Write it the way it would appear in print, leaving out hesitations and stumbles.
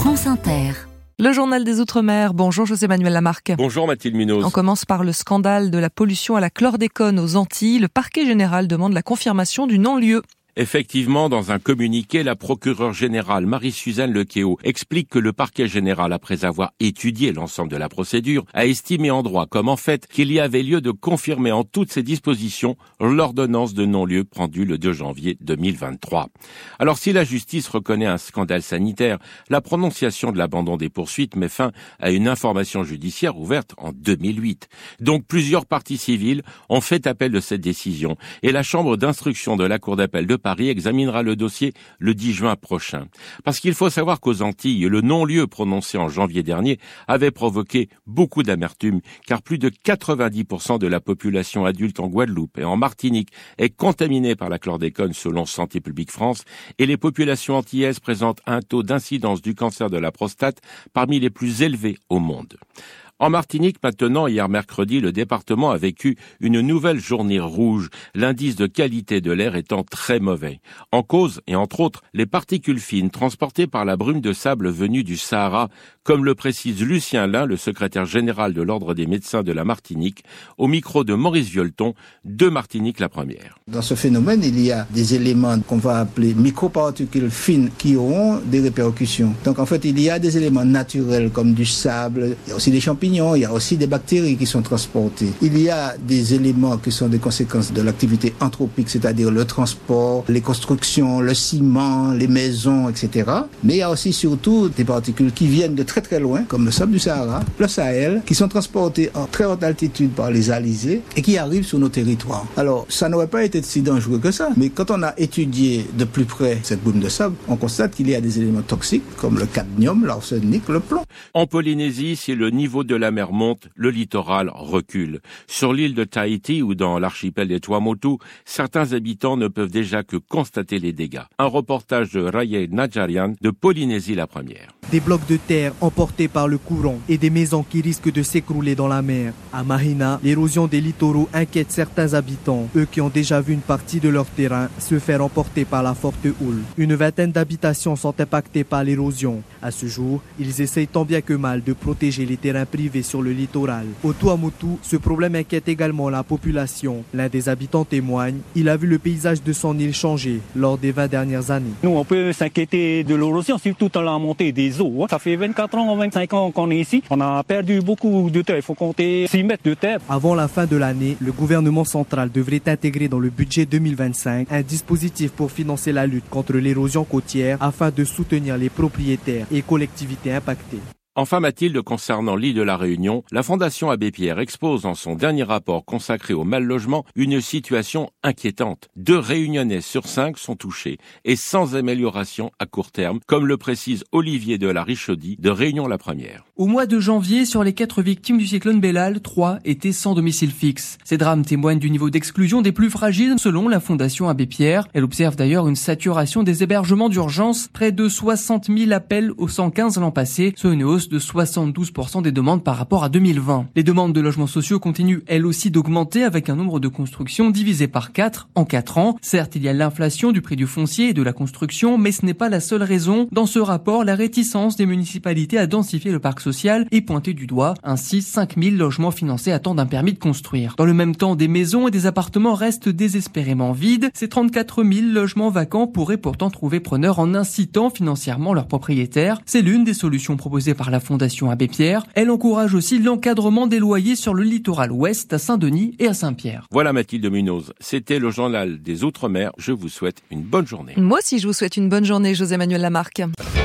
France Inter. Le journal des Outre-mer. Bonjour José Manuel Lamarque. Bonjour Mathilde Munoz. On commence par le scandale de la pollution à la chlordécone aux Antilles. Le parquet général demande la confirmation du non-lieu. Effectivement, dans un communiqué, la procureure générale Marie-Suzanne Lequéot explique que le parquet général, après avoir étudié l'ensemble de la procédure, a estimé en droit comme en fait qu'il y avait lieu de confirmer en toutes ses dispositions l'ordonnance de non-lieu rendue le 2 janvier 2023. Alors si la justice reconnaît un scandale sanitaire, la prononciation de l'abandon des poursuites met fin à une information judiciaire ouverte en 2008. Donc plusieurs parties civiles ont fait appel de cette décision et la chambre d'instruction de la Cour d'appel de Paris examinera le dossier le 10 juin prochain. Parce qu'il faut savoir qu'aux Antilles, le non-lieu prononcé en janvier dernier avait provoqué beaucoup d'amertume, car plus de 90% de la population adulte en Guadeloupe et en Martinique est contaminée par la chlordécone selon Santé publique France, et les populations antillaises présentent un taux d'incidence du cancer de la prostate parmi les plus élevés au monde. En Martinique, maintenant, hier mercredi, le département a vécu une nouvelle journée rouge, l'indice de qualité de l'air étant très mauvais. En cause, et entre autres, les particules fines transportées par la brume de sable venue du Sahara, comme le précise Lucien Lin, le secrétaire général de l'Ordre des médecins de la Martinique, au micro de Maurice Violeton, de Martinique la première. Dans ce phénomène, il y a des éléments qu'on va appeler microparticules fines qui auront des répercussions. Donc en fait, il y a des éléments naturels comme du sable, il y a aussi des champignons, il y a aussi des bactéries qui sont transportées. Il y a des éléments qui sont des conséquences de l'activité anthropique, c'est-à-dire le transport, les constructions, le ciment, les maisons, etc. Mais il y a aussi surtout des particules qui viennent de très très loin, comme le sable du Sahara, le Sahel, qui sont transportés en très haute altitude par les alizés et qui arrivent sur nos territoires. Alors, ça n'aurait pas été si dangereux que ça, mais quand on a étudié de plus près cette brume de sable, on constate qu'il y a des éléments toxiques comme le cadmium, l'arsenic, le plomb. En Polynésie, si le niveau de la mer monte, le littoral recule. Sur l'île de Tahiti ou dans l'archipel des Tuamotu, certains habitants ne peuvent déjà que constater les dégâts. Un reportage de Raye Najarian de Polynésie la première. Des blocs de terre emportés par le courant et des maisons qui risquent de s'écrouler dans la mer. À Mahina, l'érosion des littoraux inquiète certains habitants, eux qui ont déjà vu une partie de leur terrain se faire emporter par la forte houle. Une vingtaine d'habitations sont impactées par l'érosion. À ce jour, ils essayent tant bien que mal de protéger les terrains privés sur le littoral. Au Tuamotu, ce problème inquiète également la population. L'un des habitants témoigne, il a vu le paysage de son île changer lors des 20 dernières années. Nous, on peut s'inquiéter de l'érosion, surtout dans la montée des eaux. Ça fait 24 ans, 25 ans qu'on est ici. On a perdu beaucoup de terre. Il faut compter 6 mètres de terre. Avant la fin de l'année, le gouvernement central devrait intégrer dans le budget 2025 un dispositif pour financer la lutte contre l'érosion côtière afin de soutenir les propriétaires et collectivités impactées. Enfin Mathilde, concernant l'île de la Réunion, la Fondation Abbé Pierre expose dans son dernier rapport consacré au mal-logement une situation inquiétante. 2 Réunionnais sur 5 sont touchés et sans amélioration à court terme, comme le précise Olivier de la Richaudy de Réunion la première. Au mois de janvier, sur les 4 victimes du cyclone Bellal, 3 étaient sans domicile fixe. Ces drames témoignent du niveau d'exclusion des plus fragiles selon la Fondation Abbé Pierre. Elle observe d'ailleurs une saturation des hébergements d'urgence, près de 60 000 appels au 115 l'an passé, soit une hausse de 72% des demandes par rapport à 2020. Les demandes de logements sociaux continuent elles aussi d'augmenter avec un nombre de constructions divisé par 4 en 4 ans. Certes, il y a l'inflation du prix du foncier et de la construction, mais ce n'est pas la seule raison. Dans ce rapport, la réticence des municipalités à densifier le parc social est pointée du doigt. Ainsi, 5 000 logements financés attendent un permis de construire. Dans le même temps, des maisons et des appartements restent désespérément vides. Ces 34 000 logements vacants pourraient pourtant trouver preneur en incitant financièrement leurs propriétaires. C'est l'une des solutions proposées par la Fondation Abbé Pierre. Elle encourage aussi l'encadrement des loyers sur le littoral ouest, à Saint-Denis et à Saint-Pierre. Voilà Mathilde Munoz, c'était le journal des Outre-mer. Je vous souhaite une bonne journée. Moi aussi, je vous souhaite une bonne journée, José Manuel Lamarque.